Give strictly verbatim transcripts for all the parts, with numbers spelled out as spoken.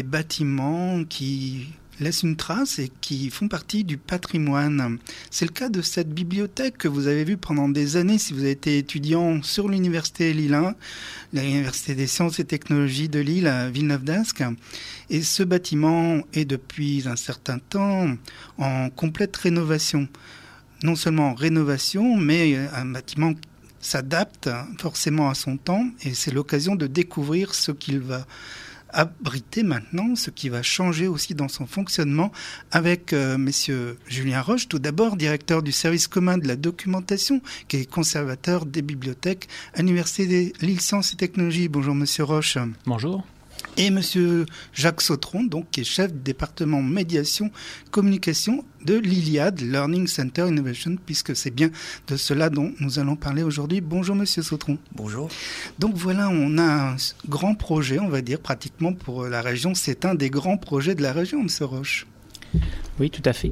bâtiments qui laissent une trace et qui font partie du patrimoine. C'est le cas de cette bibliothèque que vous avez vue pendant des années si vous avez été étudiant sur l'université Lille un, l'université des sciences et technologies de Lille à Villeneuve-d'Ascq. Et ce bâtiment est depuis un certain temps en complète rénovation. Non seulement en rénovation, mais un bâtiment s'adapte forcément à son temps et c'est l'occasion de découvrir ce qu'il va abriter maintenant, ce qui va changer aussi dans son fonctionnement avec euh, messieurs Julien Roche, tout d'abord directeur du service commun de la documentation, qui est conservateur des bibliothèques à l'université Lille Sciences et Technologies. Bonjour monsieur Roche. Bonjour. Et monsieur Jacques Sautron, donc, qui est chef du département médiation communication de l'Iliade Learning Center Innovation, puisque c'est bien de cela dont nous allons parler aujourd'hui. Bonjour monsieur Sautron. Bonjour. Donc voilà, on a un grand projet, on va dire, pratiquement pour la région. C'est un des grands projets de la région, monsieur Roche. Oui, tout à fait.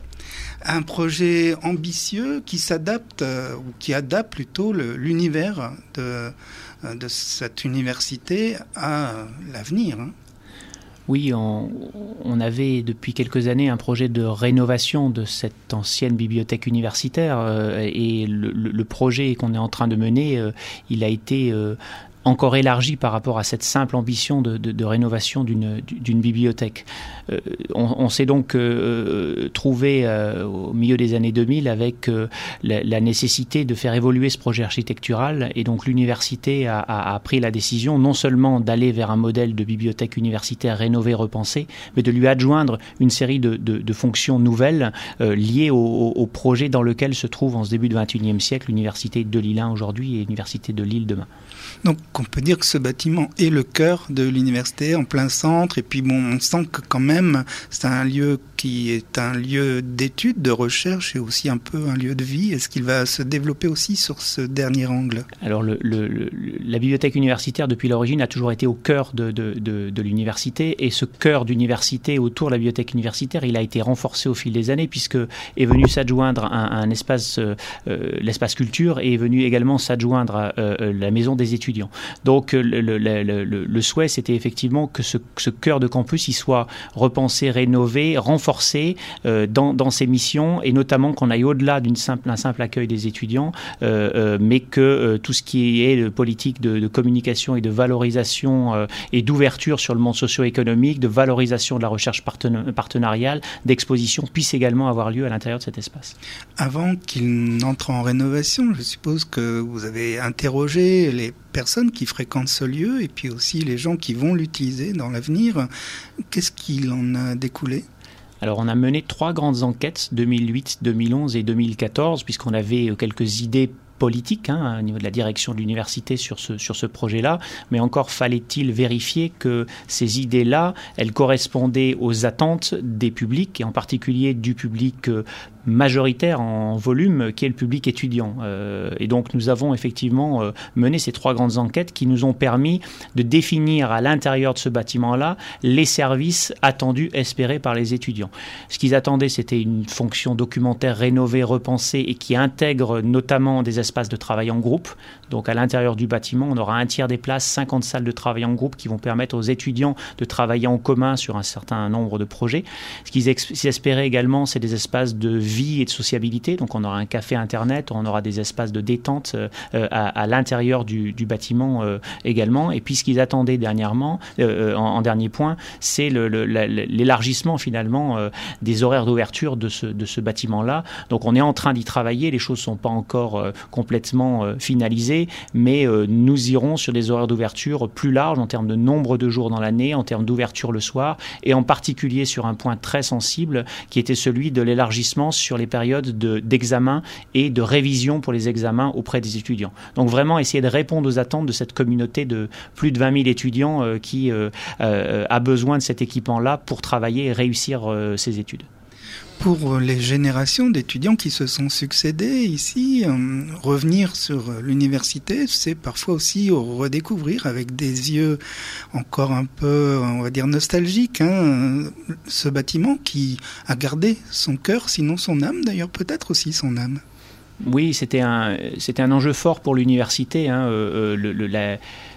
Un projet ambitieux qui s'adapte, euh, ou qui adapte plutôt le, l'univers de, de cette université à l'avenir. Hein. Oui, on, on avait depuis quelques années un projet de rénovation de cette ancienne bibliothèque universitaire euh, et le, le, le projet qu'on est en train de mener, euh, il a été euh, encore élargi par rapport à cette simple ambition de, de, de rénovation d'une, d'une bibliothèque. Euh, on, on s'est donc euh, trouvé euh, au milieu des années deux mille avec euh, la, la nécessité de faire évoluer ce projet architectural et donc l'université a, a, a pris la décision non seulement d'aller vers un modèle de bibliothèque universitaire rénové, repensé, mais de lui adjoindre une série de, de, de fonctions nouvelles euh, liées au, au, au projet dans lequel se trouve en ce début du vingt et unième siècle l'université de Lille un aujourd'hui et l'université de Lille demain. Donc on peut dire que ce bâtiment est le cœur de l'université, en plein centre, et puis bon, on sent que quand même c'est un lieu qui est un lieu d'études, de recherche et aussi un peu un lieu de vie. Est-ce qu'il va se développer aussi sur ce dernier angle ? Alors le, le, le, la bibliothèque universitaire depuis l'origine a toujours été au cœur de, de, de, de l'université et ce cœur d'université autour de la bibliothèque universitaire, il a été renforcé au fil des années puisque est venu s'adjoindre un, un espace, euh, l'espace culture et est venu également s'adjoindre à euh, la maison des étudiants. Donc le, le, le, le, le souhait c'était effectivement que ce, ce cœur de campus il soit repensé, rénové, renforcé euh, dans, dans ses missions et notamment qu'on aille au-delà d'une simple, d'un simple accueil des étudiants euh, euh, mais que euh, tout ce qui est de politique de, de communication et de valorisation euh, et d'ouverture sur le monde socio-économique, de valorisation de la recherche parten- partenariale, d'exposition puisse également avoir lieu à l'intérieur de cet espace. Avant qu'il n'entre en rénovation, je suppose que vous avez interrogé les personnes qui fréquentent ce lieu et puis aussi les gens qui vont l'utiliser dans l'avenir. Qu'est-ce qu'il en a découlé ? Alors on a mené trois grandes enquêtes, deux mille huit, deux mille onze et deux mille quatorze, puisqu'on avait quelques idées politique hein, au niveau de la direction de l'université sur ce, sur ce projet-là, mais encore fallait-il vérifier que ces idées-là, elles correspondaient aux attentes des publics, et en particulier du public euh, majoritaire en volume, qui est le public étudiant. Euh, et donc nous avons effectivement euh, mené ces trois grandes enquêtes qui nous ont permis de définir à l'intérieur de ce bâtiment-là les services attendus, espérés par les étudiants. Ce qu'ils attendaient, c'était une fonction documentaire rénovée, repensée, et qui intègre notamment des espaces de travail en groupe. Donc à l'intérieur du bâtiment, on aura un tiers des places, cinquante salles de travail en groupe qui vont permettre aux étudiants de travailler en commun sur un certain nombre de projets. Ce qu'ils ex- espéraient également, c'est des espaces de vie et de sociabilité. Donc on aura un café internet, on aura des espaces de détente euh, à, à l'intérieur du, du bâtiment euh, également. Et puis ce qu'ils attendaient dernièrement, euh, en, en dernier point, c'est le, le, la, l'élargissement finalement euh, des horaires d'ouverture de ce, de ce bâtiment-là. Donc on est en train d'y travailler, les choses ne sont pas encore euh, complètement euh, finalisées, mais euh, nous irons sur des horaires d'ouverture plus larges en termes de nombre de jours dans l'année, en termes d'ouverture le soir, et en particulier sur un point très sensible qui était celui de l'élargissement sur les périodes de, d'examen et de révision pour les examens auprès des étudiants. Donc vraiment essayer de répondre aux attentes de cette communauté de plus de vingt mille étudiants euh, qui euh, euh, a besoin de cet équipement-là pour travailler et réussir euh, ses études. Pour les générations d'étudiants qui se sont succédés ici, euh, revenir sur l'université, c'est parfois aussi redécouvrir avec des yeux encore un peu, on va dire, nostalgiques, hein, ce bâtiment qui a gardé son cœur, sinon son âme, d'ailleurs peut-être aussi son âme. Oui, c'était un, c'était un enjeu fort pour l'université. Hein, euh, le, le, la,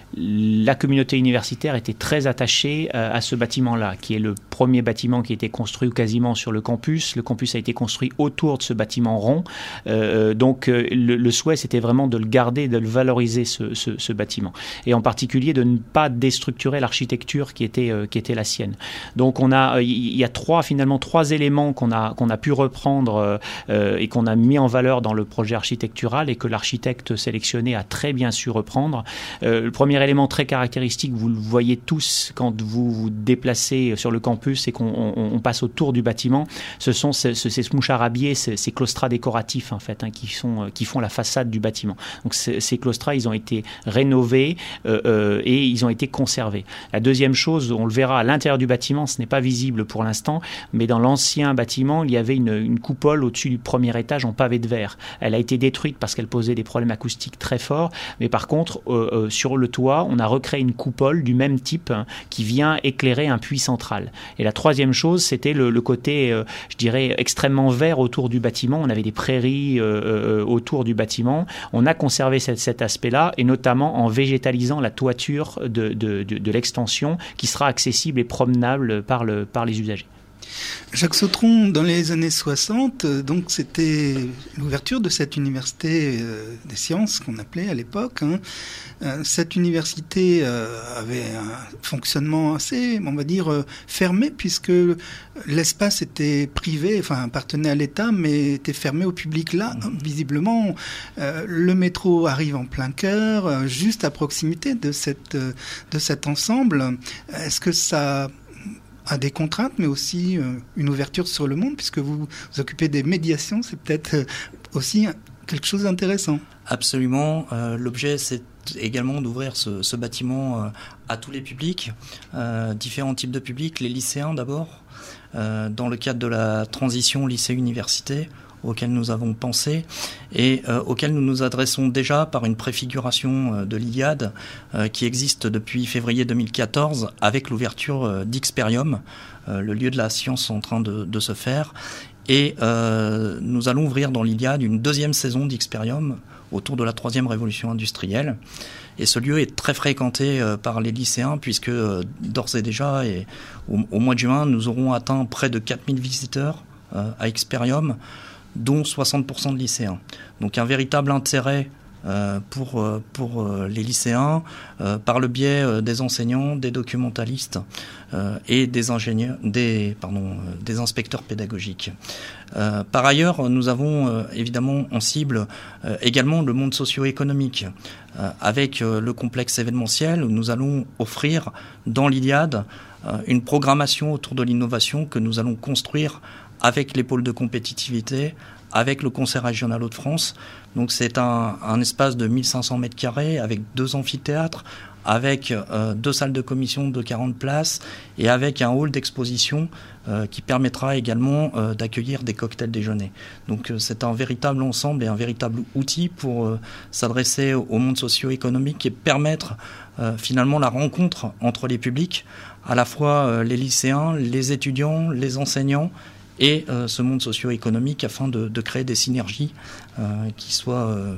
la communauté universitaire était très attachée euh, à ce bâtiment-là, qui est le premier bâtiment qui a été construit quasiment sur le campus. Le campus a été construit autour de ce bâtiment rond. Euh, donc euh, le, le souhait, c'était vraiment de le garder, de le valoriser, ce, ce, ce bâtiment. Et en particulier de ne pas déstructurer l'architecture qui était, euh, qui était la sienne. Donc on a, il y a trois, finalement trois éléments qu'on a, qu'on a pu reprendre euh, et qu'on a mis en valeur dans le projet architectural et que l'architecte sélectionné a très bien su reprendre. Euh, le premier élément très caractéristique, vous le voyez tous quand vous vous déplacez sur le campus et qu'on on, on passe autour du bâtiment, ce sont ces, ces, ces moucharabiés, ces, ces claustras décoratifs en fait, hein, qui, sont, qui font la façade du bâtiment. Donc ces, ces claustras, ils ont été rénovés euh, euh, et ils ont été conservés. La deuxième chose, on le verra à l'intérieur du bâtiment, ce n'est pas visible pour l'instant, mais dans l'ancien bâtiment, il y avait une, une coupole au-dessus du premier étage en pavé de verre. Elle a été détruite parce qu'elle posait des problèmes acoustiques très forts, mais par contre, euh, euh, sur le toit, on a recréé une coupole du même type hein, qui vient éclairer un puits central. Et la troisième chose, c'était le, le côté, euh, je dirais, extrêmement vert autour du bâtiment. On avait des prairies euh, euh, autour du bâtiment. On a conservé cet, cet aspect-là, et notamment en végétalisant la toiture de, de, de, de l'extension qui sera accessible et promenable par, le, par les usagers. Jacques Sautron, dans les années soixante, donc c'était l'ouverture de cette université euh, des sciences qu'on appelait à l'époque. Hein. Euh, cette université euh, avait un fonctionnement assez, on va dire, euh, fermé, puisque l'espace était privé, enfin appartenait à l'État, mais était fermé au public. Là, mmh. visiblement, euh, le métro arrive en plein cœur, euh, juste à proximité de, cette, euh, de cet ensemble. Est-ce que ça a des contraintes, mais aussi euh, une ouverture sur le monde, puisque vous vous occupez des médiations, c'est peut-être euh, aussi quelque chose d'intéressant. Absolument. Euh, l'objet, c'est également d'ouvrir ce, ce bâtiment euh, à tous les publics, euh, différents types de publics, les lycéens d'abord, euh, dans le cadre de la transition lycée-université, auquel nous avons pensé et euh, auquel nous nous adressons déjà par une préfiguration euh, de l'Iliade euh, qui existe depuis février deux mille quatorze avec l'ouverture euh, d'Xperium, euh, le lieu de la science en train de, de se faire. Et euh, nous allons ouvrir dans l'Iliade une deuxième saison d'Xperium autour de la troisième révolution industrielle. Et ce lieu est très fréquenté euh, par les lycéens puisque euh, d'ores et déjà, et au, au mois de juin, nous aurons atteint près de quatre mille visiteurs euh, à Xperium, dont soixante pour cent de lycéens. Donc un véritable intérêt euh, pour, euh, pour euh, les lycéens euh, par le biais euh, des enseignants, des documentalistes euh, et des ingénieurs, des, pardon, euh, des inspecteurs pédagogiques. Euh, par ailleurs, nous avons euh, évidemment en cible euh, également le monde socio-économique euh, avec euh, le complexe événementiel où nous allons offrir dans l'Iliade euh, une programmation autour de l'innovation que nous allons construire avec les pôles de compétitivité, avec le Concert régional Hauts-de-France. Donc c'est un, un espace de mille cinq cents mètres carrés avec deux amphithéâtres, avec euh, deux salles de commission de quarante places et avec un hall d'exposition euh, qui permettra également euh, d'accueillir des cocktails déjeuners. Donc euh, c'est un véritable ensemble et un véritable outil pour euh, s'adresser au monde socio-économique et permettre euh, finalement la rencontre entre les publics, à la fois euh, les lycéens, les étudiants, les enseignants et euh, ce monde socio-économique afin de, de créer des synergies euh, qui soient euh,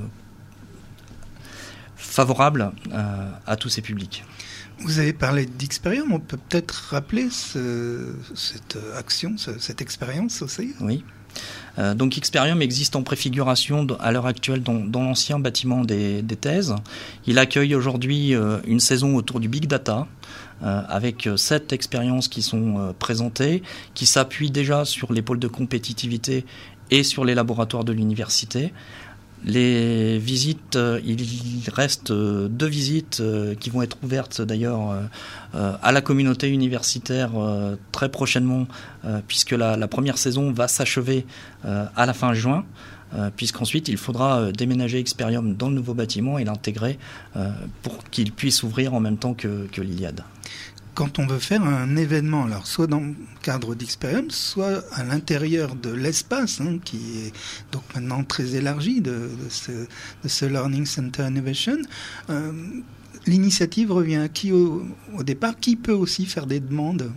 favorables euh, à tous ces publics. Vous avez parlé d'Xperium, on peut peut-être rappeler ce, cette action, ce, cette expérience aussi ? Oui. Euh, donc Xperium existe en préfiguration à l'heure actuelle dans, dans l'ancien bâtiment des, des thèses. Il accueille aujourd'hui euh, une saison autour du Big Data, Euh, avec euh, sept expériences qui sont euh, présentées, qui s'appuient déjà sur les pôles de compétitivité et sur les laboratoires de l'université. Les visites, euh, il reste euh, deux visites euh, qui vont être ouvertes d'ailleurs euh, euh, à la communauté universitaire euh, très prochainement, euh, puisque la, la première saison va s'achever euh, à la fin juin. Euh, puisqu'ensuite il faudra euh, déménager Xperium dans le nouveau bâtiment et l'intégrer euh, pour qu'il puisse ouvrir en même temps que, que l'Iliade. Quand on veut faire un événement, alors soit dans le cadre d'Xperium, soit à l'intérieur de l'espace, hein, qui est donc maintenant très élargi de, de, ce, de ce Learning Center Innovation, euh, l'initiative revient à qui au, au départ ? Qui peut aussi faire des demandes ?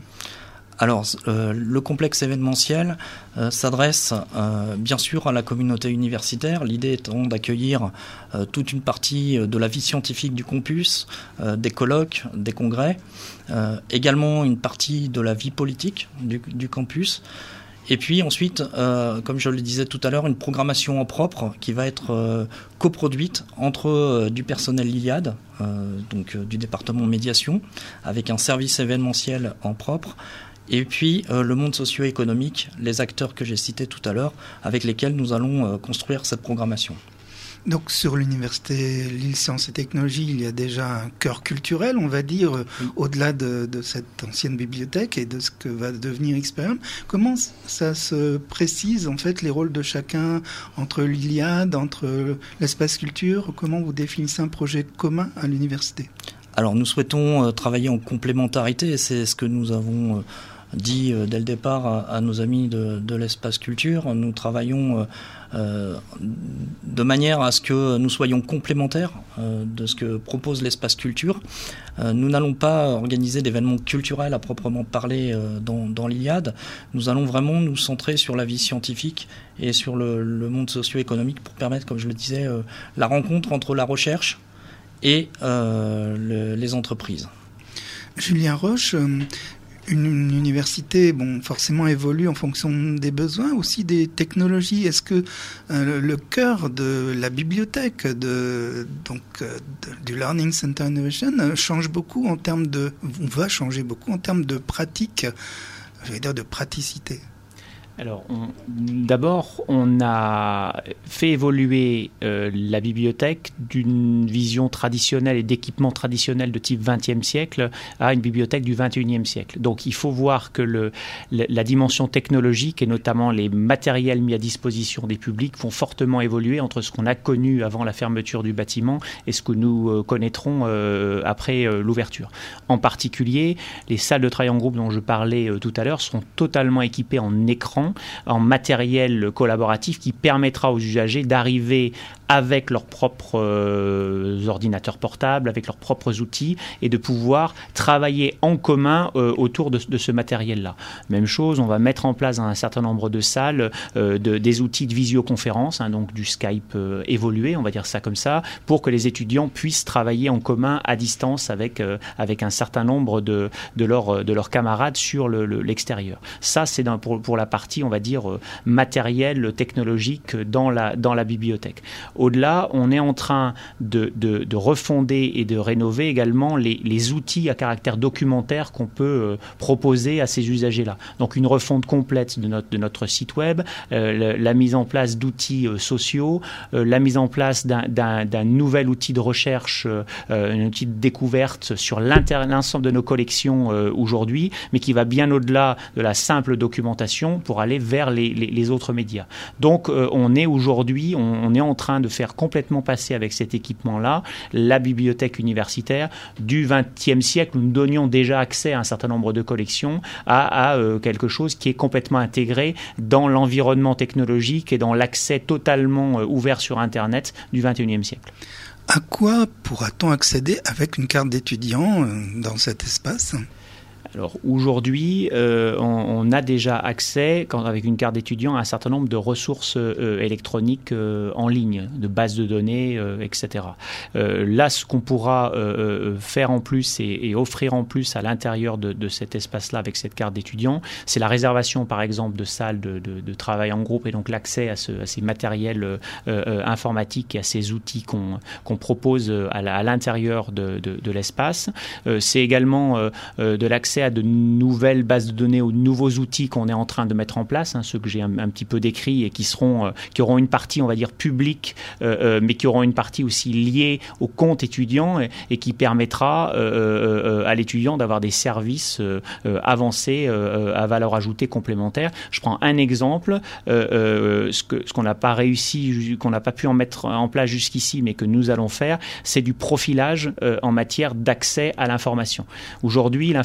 Alors, euh, le complexe événementiel euh, s'adresse euh, bien sûr à la communauté universitaire, l'idée étant d'accueillir euh, toute une partie de la vie scientifique du campus, euh, des colloques, des congrès, euh, également une partie de la vie politique du, du campus. Et puis ensuite, euh, comme je le disais tout à l'heure, une programmation en propre qui va être euh, coproduite entre euh, du personnel Liliade, euh, donc euh, du département médiation, avec un service événementiel en propre, et puis euh, le monde socio-économique, les acteurs que j'ai cités tout à l'heure, avec lesquels nous allons euh, construire cette programmation. Donc sur l'université Lille Sciences et Technologies, il y a déjà un cœur culturel, on va dire, oui. Au-delà de, de cette ancienne bibliothèque et de ce que va devenir Xperium. Comment ça se précise en fait les rôles de chacun entre l'Iliade, entre l'espace culture? Comment vous définissez un projet commun à l'université? Alors nous souhaitons euh, travailler en complémentarité, et c'est ce que nous avons euh, dit euh, dès le départ à, à nos amis de, de l'espace culture. Nous travaillons euh, euh, de manière à ce que nous soyons complémentaires euh, de ce que propose l'espace culture. Euh, nous n'allons pas organiser d'événements culturels à proprement parler euh, dans, dans l'Iliade. Nous allons vraiment nous centrer sur la vie scientifique et sur le, le monde socio-économique pour permettre, comme je le disais, euh, la rencontre entre la recherche et euh, le, les entreprises. Julien Roche, euh, une, une université, bon, forcément évolue en fonction des besoins, aussi des technologies. Est-ce que euh, le cœur de la bibliothèque, de, donc euh, de, du Learning Center Innovation, euh, change beaucoup en termes de, va changer beaucoup en termes de pratique, je vais dire de praticité? Alors, on, d'abord, on a fait évoluer euh, la bibliothèque d'une vision traditionnelle et d'équipement traditionnel de type vingtième siècle à une bibliothèque du vingt et unième siècle. Donc, il faut voir que le, le, la dimension technologique et notamment les matériels mis à disposition des publics vont fortement évoluer entre ce qu'on a connu avant la fermeture du bâtiment et ce que nous euh, connaîtrons euh, après euh, l'ouverture. En particulier, les salles de travail en groupe dont je parlais euh, tout à l'heure seront totalement équipées en écran, en matériel collaboratif qui permettra aux usagers d'arriver avec leurs propres euh, ordinateurs portables, avec leurs propres outils et de pouvoir travailler en commun euh, autour de, de ce matériel-là. Même chose, on va mettre en place dans un certain nombre de salles euh, de, des outils de visioconférence, hein, donc du Skype euh, évolué, on va dire ça comme ça, pour que les étudiants puissent travailler en commun à distance avec, euh, avec un certain nombre de, de, leurs, de leurs camarades sur le, le, l'extérieur. Ça, c'est dans, pour, pour la partie, on va dire, euh, matériel, technologique dans la, dans la bibliothèque. Au-delà, on est en train de, de, de refonder et de rénover également les, les outils à caractère documentaire qu'on peut euh, proposer à ces usagers-là. Donc une refonte complète de notre, de notre site web, euh, la, la mise en place d'outils euh, sociaux, euh, la mise en place d'un, d'un, d'un nouvel outil de recherche, euh, un outil de découverte sur l'ensemble de nos collections euh, aujourd'hui, mais qui va bien au-delà de la simple documentation pour aller vers les, les, les autres médias. Donc euh, on est aujourd'hui, on, on est en train de faire complètement passer avec cet équipement-là la bibliothèque universitaire du vingtième siècle où nous donnions déjà accès à un certain nombre de collections à, à euh, quelque chose qui est complètement intégré dans l'environnement technologique et dans l'accès totalement euh, ouvert sur Internet du vingt et unième siècle. À quoi pourra-t-on accéder avec une carte d'étudiant euh, dans cet espace ? Alors aujourd'hui, euh, on, on a déjà accès, quand, avec une carte d'étudiant, à un certain nombre de ressources euh, électroniques euh, en ligne, de bases de données, euh, et cetera. Euh, là, ce qu'on pourra euh, faire en plus et, et offrir en plus à l'intérieur de, de cet espace-là avec cette carte d'étudiant, c'est la réservation, par exemple, de salles de, de, de travail en groupe et donc l'accès à, ce, à ces matériels euh, euh, informatiques et à ces outils qu'on, qu'on propose à, la, à l'intérieur de, de, de l'espace. Euh, c'est également euh, euh, de l'accès à de nouvelles bases de données ou de nouveaux outils qu'on est en train de mettre en place, hein, ceux que j'ai un, un petit peu décrits et qui seront, euh, qui auront une partie, on va dire, publique, euh, euh, mais qui auront une partie aussi liée au compte étudiant et, et qui permettra euh, euh, à l'étudiant d'avoir des services euh, euh, avancés euh, à valeur ajoutée complémentaire. Je prends un exemple, euh, euh, ce, que, ce qu'on n'a pas réussi, qu'on n'a pas pu en mettre en place jusqu'ici, mais que nous allons faire, c'est du profilage euh, en matière d'accès à l'information. Aujourd'hui, l'information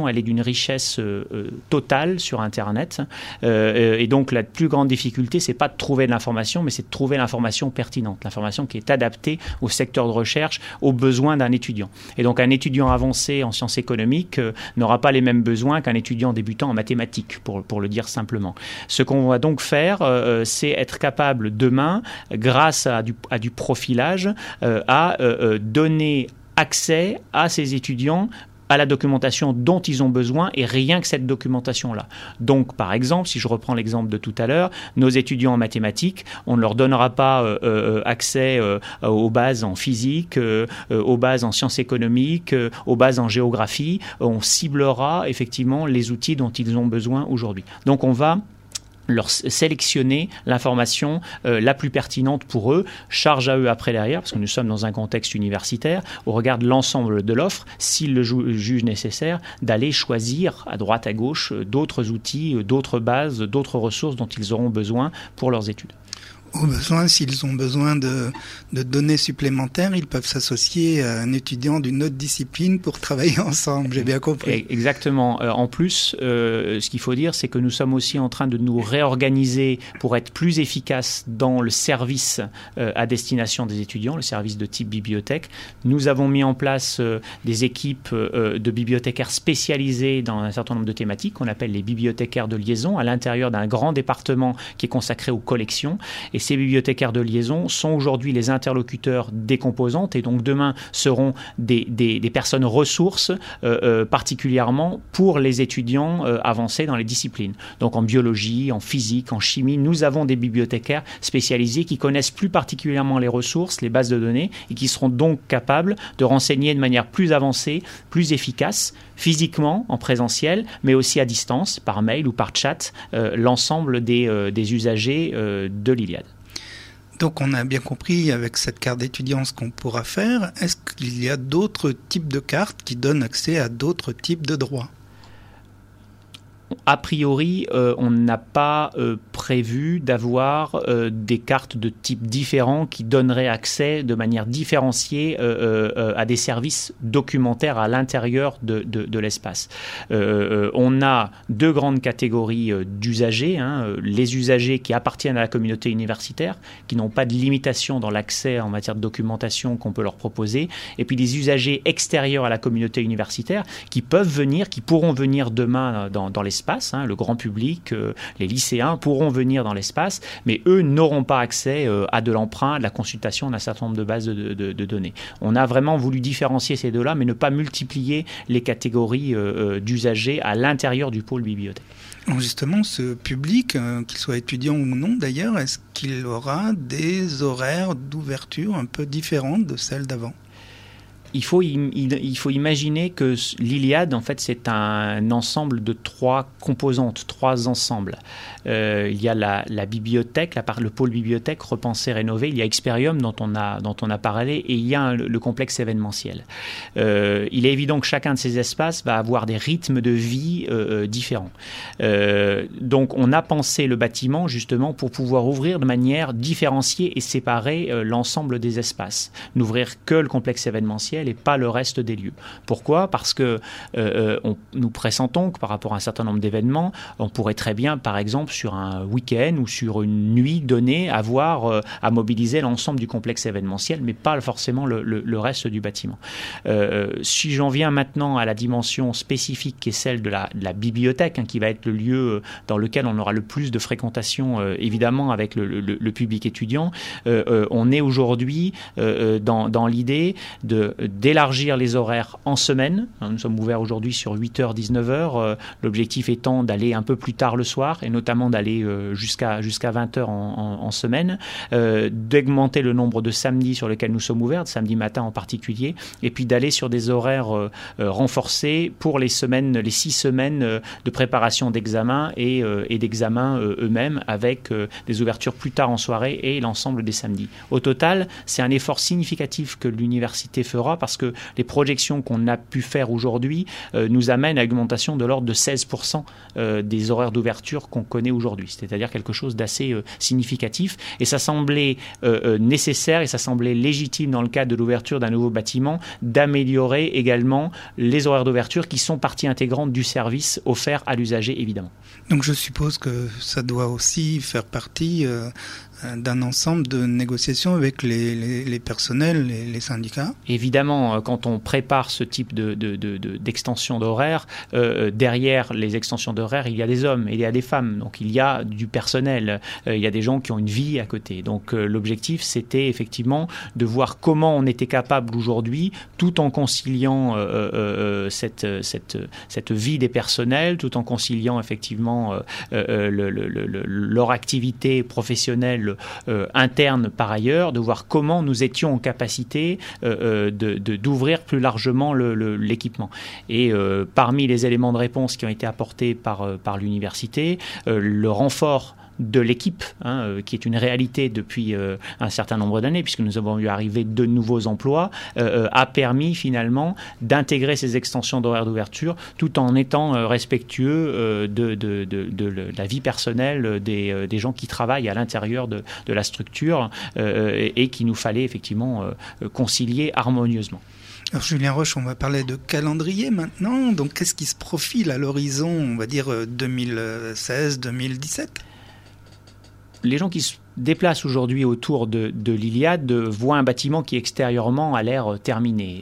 l'information, elle est d'une richesse euh, totale sur Internet. Euh, et donc, la plus grande difficulté, c'est pas de trouver de l'information, mais c'est de trouver l'information pertinente, l'information qui est adaptée au secteur de recherche, aux besoins d'un étudiant. Et donc, un étudiant avancé en sciences économiques euh, n'aura pas les mêmes besoins qu'un étudiant débutant en mathématiques, pour, pour le dire simplement. Ce qu'on va donc faire, euh, c'est être capable demain, grâce à du, à du profilage, euh, à euh, donner accès à ces étudiants à la documentation dont ils ont besoin et rien que cette documentation-là. Donc, par exemple, si je reprends l'exemple de tout à l'heure, nos étudiants en mathématiques, on ne leur donnera pas euh, euh, accès euh, aux bases en physique, euh, aux bases en sciences économiques, euh, aux bases en géographie. On ciblera effectivement les outils dont ils ont besoin aujourd'hui. Donc, on va leur sélectionner l'information euh, la plus pertinente pour eux, charge à eux après derrière, parce que nous sommes dans un contexte universitaire, au regard de l'ensemble de l'offre, s'ils le ju- jugent nécessaire, d'aller choisir à droite, à gauche, euh, d'autres outils, euh, d'autres bases, d'autres ressources dont ils auront besoin pour leurs études. Au besoin, s'ils ont besoin de, de données supplémentaires, ils peuvent s'associer à un étudiant d'une autre discipline pour travailler ensemble, j'ai bien compris. Exactement. Euh, en plus, euh, ce qu'il faut dire, c'est que nous sommes aussi en train de nous réorganiser pour être plus efficaces dans le service euh, à destination des étudiants, le service de type bibliothèque. Nous avons mis en place euh, des équipes euh, de bibliothécaires spécialisés dans un certain nombre de thématiques qu'on appelle les bibliothécaires de liaison à l'intérieur d'un grand département qui est consacré aux collections. Et ces bibliothécaires de liaison sont aujourd'hui les interlocuteurs des composantes et donc demain seront des, des, des personnes ressources euh, euh, particulièrement pour les étudiants euh, avancés dans les disciplines. Donc en biologie, en physique, en chimie, nous avons des bibliothécaires spécialisés qui connaissent plus particulièrement les ressources, les bases de données et qui seront donc capables de renseigner de manière plus avancée, plus efficace, physiquement, en présentiel, mais aussi à distance, par mail ou par chat, euh, l'ensemble des, euh, des usagers euh, de l'Iliade. Donc on a bien compris avec cette carte d'étudiant ce qu'on pourra faire. Est-ce qu'il y a d'autres types de cartes qui donnent accès à d'autres types de droits ? A priori, euh, on n'a pas euh, prévu d'avoir euh, des cartes de type différent qui donneraient accès de manière différenciée euh, euh, à des services documentaires à l'intérieur de, de, de l'espace. Euh, on a deux grandes catégories euh, d'usagers, hein, les usagers qui appartiennent à la communauté universitaire, qui n'ont pas de limitation dans l'accès en matière de documentation qu'on peut leur proposer, et puis les usagers extérieurs à la communauté universitaire qui peuvent venir, qui pourront venir demain dans, dans l'espace. Espace, hein, le grand public, euh, les lycéens pourront venir dans l'espace, mais eux n'auront pas accès euh, à de l'emprunt, à de la consultation d'un certain nombre de bases de, de, de données. On a vraiment voulu différencier ces deux-là, mais ne pas multiplier les catégories euh, d'usagers à l'intérieur du pôle bibliothèque. Alors justement, ce public, euh, qu'il soit étudiant ou non d'ailleurs, est-ce qu'il aura des horaires d'ouverture un peu différentes de celles d'avant ? Il faut, il faut imaginer que l'Iliade, en fait, c'est un ensemble de trois composantes, trois ensembles. Euh, il y a la, la bibliothèque, la, le pôle bibliothèque repensé, rénové. Il y a Experium dont on a, dont on a parlé et il y a un, le complexe événementiel. Euh, il est évident que chacun de ces espaces va avoir des rythmes de vie euh, différents. Euh, donc, on a pensé le bâtiment justement pour pouvoir ouvrir de manière différenciée et séparer euh, l'ensemble des espaces. N'ouvrir que le complexe événementiel et pas le reste des lieux. Pourquoi ? Parce que euh, on, nous pressentons que par rapport à un certain nombre d'événements, on pourrait très bien, par exemple, sur un week-end ou sur une nuit donnée, avoir euh, à mobiliser l'ensemble du complexe événementiel, mais pas forcément le, le, le reste du bâtiment. Euh, si j'en viens maintenant à la dimension spécifique qui est celle de la, de la bibliothèque, hein, qui va être le lieu dans lequel on aura le plus de fréquentation, euh, évidemment, avec le, le, le public étudiant, euh, euh, on est aujourd'hui euh, dans, dans l'idée de d'élargir les horaires en semaine. Nous sommes ouverts aujourd'hui sur huit heures, dix-neuf heures. Euh, l'objectif étant d'aller un peu plus tard le soir et notamment d'aller euh, jusqu'à, jusqu'à vingt heures en, en, en semaine. Euh, d'augmenter le nombre de samedis sur lesquels nous sommes ouverts, de samedi matin en particulier, et puis d'aller sur des horaires euh, euh, renforcés pour les semaines, les six semaines euh, de préparation d'examen et, euh, et d'examens euh, eux-mêmes avec euh, des ouvertures plus tard en soirée et l'ensemble des samedis. Au total, c'est un effort significatif que l'université fera parce que les projections qu'on a pu faire aujourd'hui euh, nous amènent à une augmentation de l'ordre de seize pour cent euh, des horaires d'ouverture qu'on connaît aujourd'hui, c'est-à-dire quelque chose d'assez euh, significatif. Et ça semblait euh, euh, nécessaire et ça semblait légitime dans le cadre de l'ouverture d'un nouveau bâtiment d'améliorer également les horaires d'ouverture qui sont partie intégrante du service offert à l'usager, évidemment. Donc je suppose que ça doit aussi faire partie euh, d'un ensemble de négociations avec les, les, les personnels, les, les syndicats. Évidemment, quand on prépare ce type de, de, de, de, d'extension d'horaires, euh, derrière les extensions d'horaires, il y a des hommes et il y a des femmes. Donc il y a du personnel, euh, il y a des gens qui ont une vie à côté. Donc euh, l'objectif, c'était effectivement de voir comment on était capable aujourd'hui, tout en conciliant euh, euh, cette, cette, cette vie des personnels, tout en conciliant effectivement euh, euh, le, le, le, leur activité professionnelle Euh, interne par ailleurs, de voir comment nous étions en capacité euh, de, de, d'ouvrir plus largement le, le, l'équipement. Et euh, parmi les éléments de réponse qui ont été apportés par, euh, par l'université, euh, le renfort de l'équipe, hein, euh, qui est une réalité depuis euh, un certain nombre d'années, puisque nous avons vu arriver de nouveaux emplois, euh, a permis finalement d'intégrer ces extensions d'horaires d'ouverture tout en étant euh, respectueux euh, de, de, de, de, de la vie personnelle des, euh, des gens qui travaillent à l'intérieur de, de la structure euh, et, et qu'il nous fallait effectivement euh, concilier harmonieusement. Alors Julien Roche, on va parler de calendrier maintenant. Donc qu'est-ce qui se profile à l'horizon, on va dire deux mille seize deux mille dix-sept ? Les gens qui se déplacent aujourd'hui autour de, de l'Iliade voient un bâtiment qui extérieurement a l'air terminé.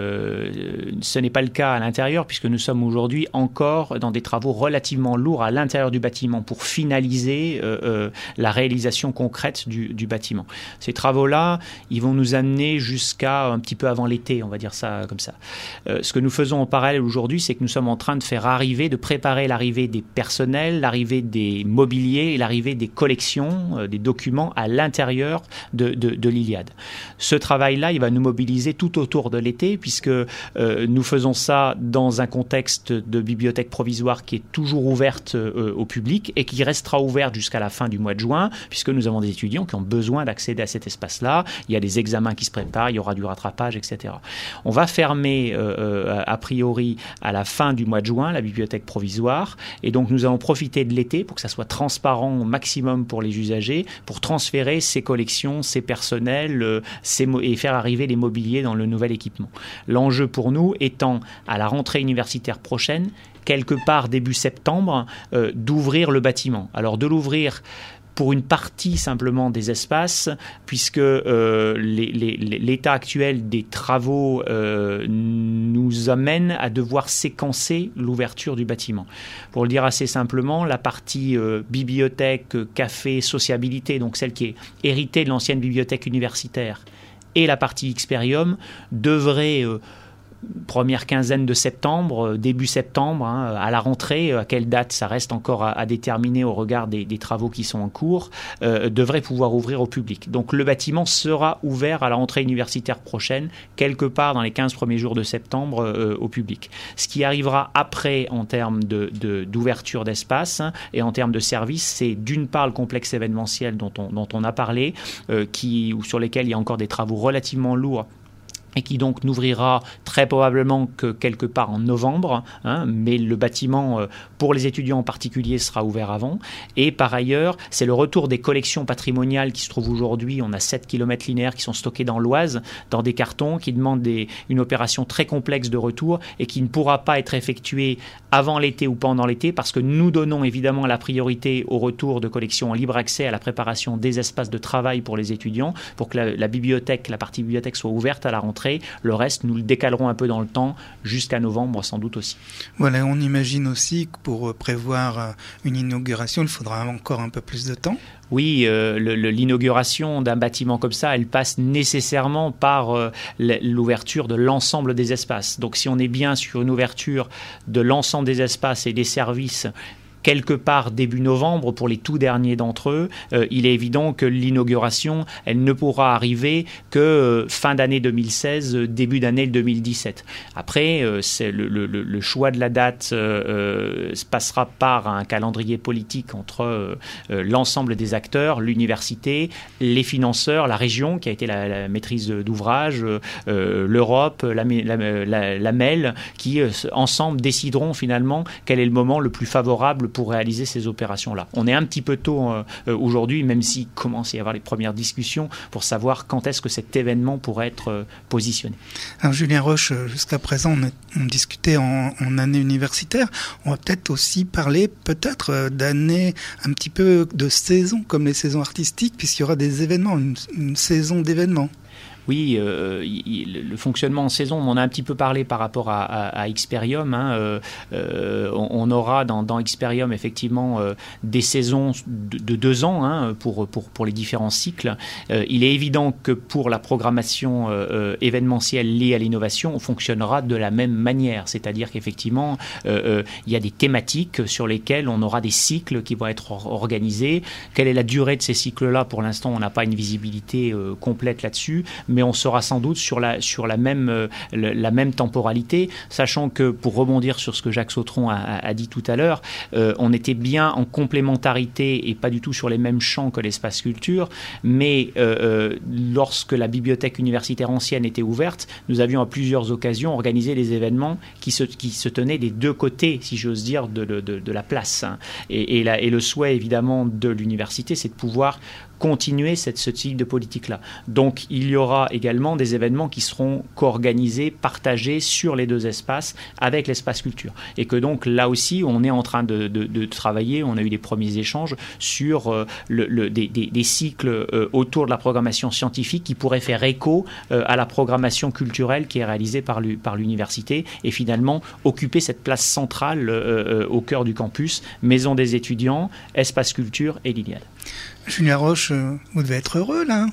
Euh, ce n'est pas le cas à l'intérieur puisque nous sommes aujourd'hui encore dans des travaux relativement lourds à l'intérieur du bâtiment pour finaliser euh, euh, la réalisation concrète du, du bâtiment. Ces travaux-là, ils vont nous amener jusqu'à un petit peu avant l'été, on va dire ça comme ça. Euh, ce que nous faisons en parallèle aujourd'hui, c'est que nous sommes en train de faire arriver, de préparer l'arrivée des personnels, l'arrivée des mobiliers, l'arrivée des collections, euh, des documents à l'intérieur de, de, de l'Iliade. Ce travail-là, il va nous mobiliser tout autour de l'été, puisque euh, nous faisons ça dans un contexte de bibliothèque provisoire qui est toujours ouverte euh, au public et qui restera ouverte jusqu'à la fin du mois de juin, puisque nous avons des étudiants qui ont besoin d'accéder à cet espace-là. Il y a des examens qui se préparent, il y aura du rattrapage, et cetera. On va fermer, euh, a priori, à la fin du mois de juin, la bibliothèque provisoire, et donc nous allons profiter de l'été pour que ça soit transparent au maximum pour les usagers, pour transférer ces collections, ces personnels euh, ces mo- et faire arriver les mobiliers dans le nouvel équipement. L'enjeu pour nous étant, à la rentrée universitaire prochaine, quelque part début septembre, euh, d'ouvrir le bâtiment. Alors de l'ouvrir pour une partie simplement des espaces, puisque euh, les, les, l'état actuel des travaux euh, nous amène à devoir séquencer l'ouverture du bâtiment. Pour le dire assez simplement, la partie euh, bibliothèque, café, sociabilité, donc celle qui est héritée de l'ancienne bibliothèque universitaire, et la partie Xperium devrait euh, première quinzaine de septembre, début septembre, hein, à la rentrée, à quelle date, ça reste encore à, à déterminer au regard des, des travaux qui sont en cours, euh, devrait pouvoir ouvrir au public. Donc le bâtiment sera ouvert à la rentrée universitaire prochaine, quelque part dans les quinze premiers jours de septembre euh, au public. Ce qui arrivera après en termes de, de, d'ouverture d'espace hein, et en termes de services, c'est d'une part le complexe événementiel dont on, dont on a parlé, euh, qui, ou sur lesquels il y a encore des travaux relativement lourds, et qui donc n'ouvrira très probablement que quelque part en novembre, hein, mais le bâtiment, euh, pour les étudiants en particulier, sera ouvert avant. Et par ailleurs, c'est le retour des collections patrimoniales qui se trouvent aujourd'hui. On a sept kilomètres linéaires qui sont stockés dans l'Oise, dans des cartons, qui demandent des, une opération très complexe de retour et qui ne pourra pas être effectuée avant l'été ou pendant l'été, parce que nous donnons évidemment la priorité au retour de collections en libre accès, à la préparation des espaces de travail pour les étudiants, pour que la, la bibliothèque, la partie bibliothèque soit ouverte à la rentrée. Le reste, nous le décalerons un peu dans le temps, jusqu'à novembre sans doute aussi. Voilà, on imagine aussi que pour prévoir une inauguration, il faudra encore un peu plus de temps. Oui, euh, le, le, l'inauguration d'un bâtiment comme ça, elle passe nécessairement par euh, l'ouverture de l'ensemble des espaces. Donc si on est bien sur une ouverture de l'ensemble des espaces et des services quelque part début novembre pour les tout derniers d'entre eux. Euh, il est évident que l'inauguration, elle ne pourra arriver que euh, fin d'année deux mille seize, début d'année deux mille dix-sept. Après, euh, c'est le, le, le choix de la date euh, se passera par un calendrier politique entre euh, euh, l'ensemble des acteurs, l'université, les financeurs, la région qui a été la, la maîtrise d'ouvrage, euh, l'Europe, la, la, la, la M E L, qui euh, ensemble décideront finalement quel est le moment le plus favorable pour réaliser ces opérations-là. On est un petit peu tôt euh, aujourd'hui, même s'il commence à y avoir les premières discussions pour savoir quand est-ce que cet événement pourrait être euh, positionné. Alors Julien Roche, jusqu'à présent, on, a, on discutait en, en année universitaire. On va peut-être aussi parler peut-être d'années, un petit peu de saisons, comme les saisons artistiques, puisqu'il y aura des événements, une, une saison d'événements. Oui, euh, il, le fonctionnement en saison, on en a un petit peu parlé par rapport à, à, à Experium. Hein, euh, euh, on, on aura dans, dans Experium effectivement euh, des saisons de, de deux ans hein, pour, pour, pour les différents cycles. Euh, il est évident que pour la programmation euh, événementielle liée à l'innovation, on fonctionnera de la même manière. C'est-à-dire qu'effectivement, euh, euh, il y a des thématiques sur lesquelles on aura des cycles qui vont être organisés. Quelle est la durée de ces cycles-là? Pour l'instant, on n'a pas une visibilité euh, complète là-dessus. Mais on sera sans doute sur la, sur la, même, euh, la même temporalité, sachant que, pour rebondir sur ce que Jacques Sautron a, a dit tout à l'heure, euh, on était bien en complémentarité et pas du tout sur les mêmes champs que l'espace culture, mais euh, lorsque la bibliothèque universitaire ancienne était ouverte, nous avions à plusieurs occasions organisé des événements qui se, qui se tenaient des deux côtés, si j'ose dire, de, de, de la place. Et, et, la, et le souhait, évidemment, de l'université, c'est de pouvoir continuer cette, ce type de politique-là. Donc, il y aura également des événements qui seront co-organisés, partagés sur les deux espaces avec l'espace culture. Et que donc, là aussi, on est en train de, de, de travailler, on a eu des premiers échanges sur euh, le, le, des, des, des cycles euh, autour de la programmation scientifique qui pourraient faire écho euh, à la programmation culturelle qui est réalisée par, par l'université et finalement occuper cette place centrale euh, euh, au cœur du campus, maison des étudiants, espace culture et l'Iliade. Julien Roche, vous devez être heureux là.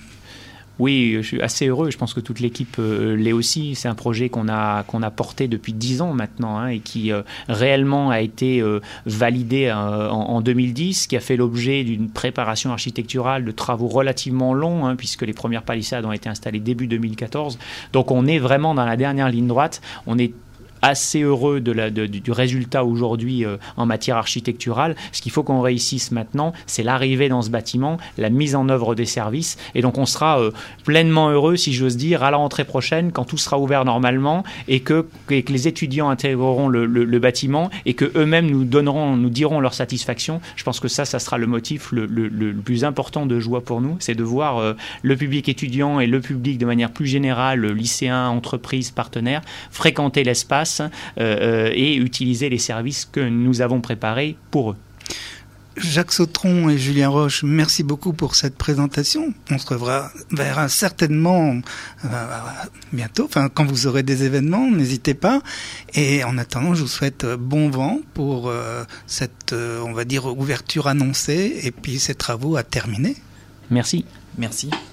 Oui, je suis assez heureux. Je pense que toute l'équipe euh, l'est aussi. C'est un projet qu'on a, qu'on a porté depuis dix ans maintenant hein, et qui euh, réellement a été euh, validé euh, en, en deux mille dix, qui a fait l'objet d'une préparation architecturale de travaux relativement longs hein, puisque les premières palissades ont été installées début deux mille quatorze. Donc on est vraiment dans la dernière ligne droite. On est assez heureux de la, de, du résultat aujourd'hui euh, en matière architecturale. Ce qu'il faut qu'on réussisse maintenant, c'est l'arrivée dans ce bâtiment, la mise en œuvre des services. Et donc on sera euh, pleinement heureux, si j'ose dire, à la rentrée prochaine, quand tout sera ouvert normalement et que, et que les étudiants intégreront le, le, le bâtiment et que eux-mêmes nous donneront, nous diront leur satisfaction. Je pense que ça, ça sera le motif le, le, le plus important de joie pour nous, c'est de voir euh, le public étudiant et le public de manière plus générale, lycéens, entreprises, partenaires, fréquenter l'espace Euh, et utiliser les services que nous avons préparés pour eux. Jacques Sautron et Julien Roche, merci beaucoup pour cette présentation. On se reverra, verra certainement euh, bientôt, enfin quand vous aurez des événements, n'hésitez pas. Et en attendant, je vous souhaite bon vent pour euh, cette, euh, on va dire, ouverture annoncée et puis ces travaux à terminer. Merci. Merci.